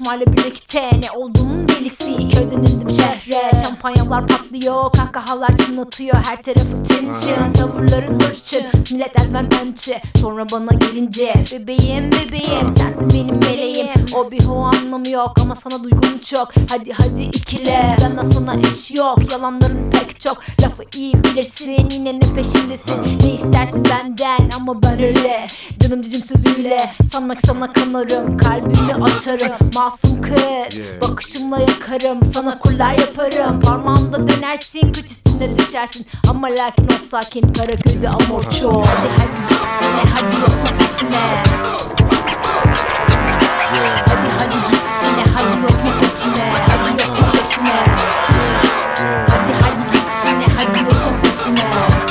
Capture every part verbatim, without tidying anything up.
Kemal'le birlikte ne olduğunun delisi. Köyden indim şehre, şampanyalar patlıyor, kahkahalar çınlatıyor, her tarafı çın çın, tavırların hırçın, millet elben pençe. Sonra bana gelince bebeğim bebeğim sensin benim meleğim. O bir ho anlamı yok ama sana duygum çok. Hadi hadi ikile, benden sana iş yok, yalanların pek çok. Lafı iyi bilirsin, yine ne peşindesin, ne istersin benden ama ben öyle canım cicim sözüyle sanmak sana kanarım, kalbimi açarım. Masum kız bakışımla yakarım, sana kurlar yaparım, parmağımda dönersin, kıç üstünde düşersin ama lakin ol sakin, Karaköy'de amor çok. Hadi hadi git işine, hadi yokma peşine. Hadi hadi git işine, hadi yokma peşine, hadi yokma peşine. Hadi hadi git işine, hadi yokma peşine.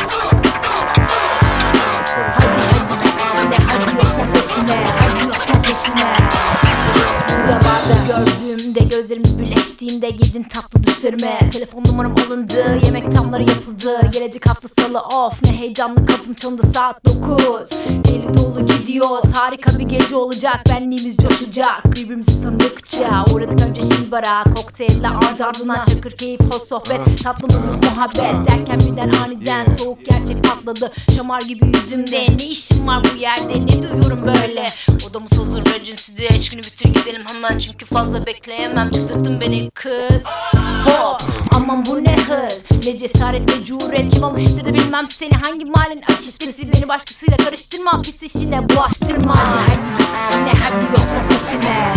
Hadi hadi git işine, hadi yokma peşine, hadi yokma peşine. Burada barda gördüğümde, gözlerimiz birleştiğinde girdin tatlı düşlerime. Telefon numaram alındı, yemek planları yapıldı, gelecek hafta salı of, ne heyecanlı, kapım çalındı saat dokuz. Deli dolu gidiyoruz, harika bir gece olacak, benliğimiz coşacak. Birbirimizi tanıdıkça uğradık önce şilbara, kokteyller ardı ardına, çakır keyif, hoş sohbet, tatlı müzik, muhabbet derken birden aniden soğuk gerçek patladı, şamar gibi yüzümde. Ne işim var bu yerde, ne duyuyorum böyle? Odamız hazır, recinsiz, eşkini bitir gidelim hemen, çünkü fazla bekleyemem, çıldırttın beni kız. Hop aman bu ne hız, ne cesaret ne cüret, kim alıştırdı bilmem seni, hangi mahallenin aşiftesi, beni başkasıyla karıştırma, pis işine bulaştırma. Hadi hadi git işine, hadi yokma peşine.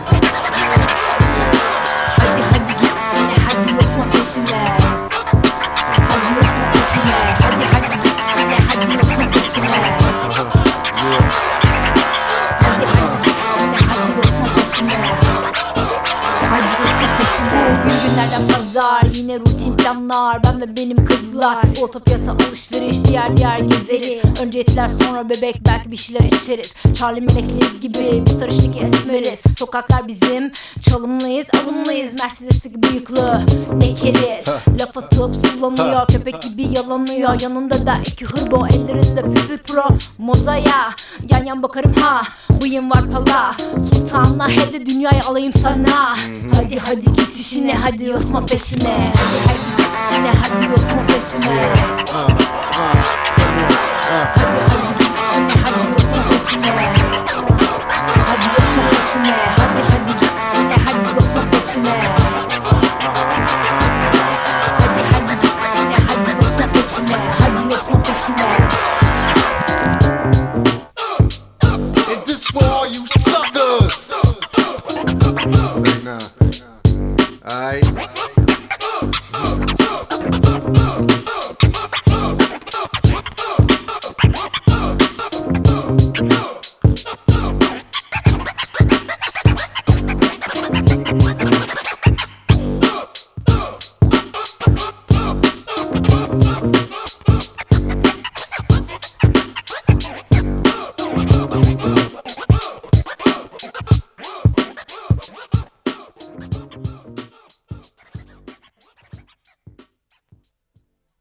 Hadi hadi git işine, hadi yokma peşine. Hadi yokma peşine, hadi hadi git işine, hadi yokma peşine. Hadi hadi git işine, hadi yokma peşine. Hadi yoksa peşine. Bugün günlerden pazar, yine rutin planlar, ben ve benim kızlar. Orta piyasa alışveriş, diğer diğer gezeriz. Önce etler sonra bebek, belki bir şeyler içeriz. Charlie melekli gibi bir sarıştaki esmeriz. Sokaklar bizim, çalımlıyız, alımlıyız. Mercedes'teki bıyıklı ne keriz. Laf atıp sulanıyor, köpek gibi yalanıyor. Yanında da iki hırbo, ellerinde püfür pro modaya. Yan yan bakarım ha, bıyım var pala. Sultanla he de dünyayı alayım sana. Hadi hadi git işine, hadi yosma peşine. Hadi hadi git işine, hadi yosma peşine.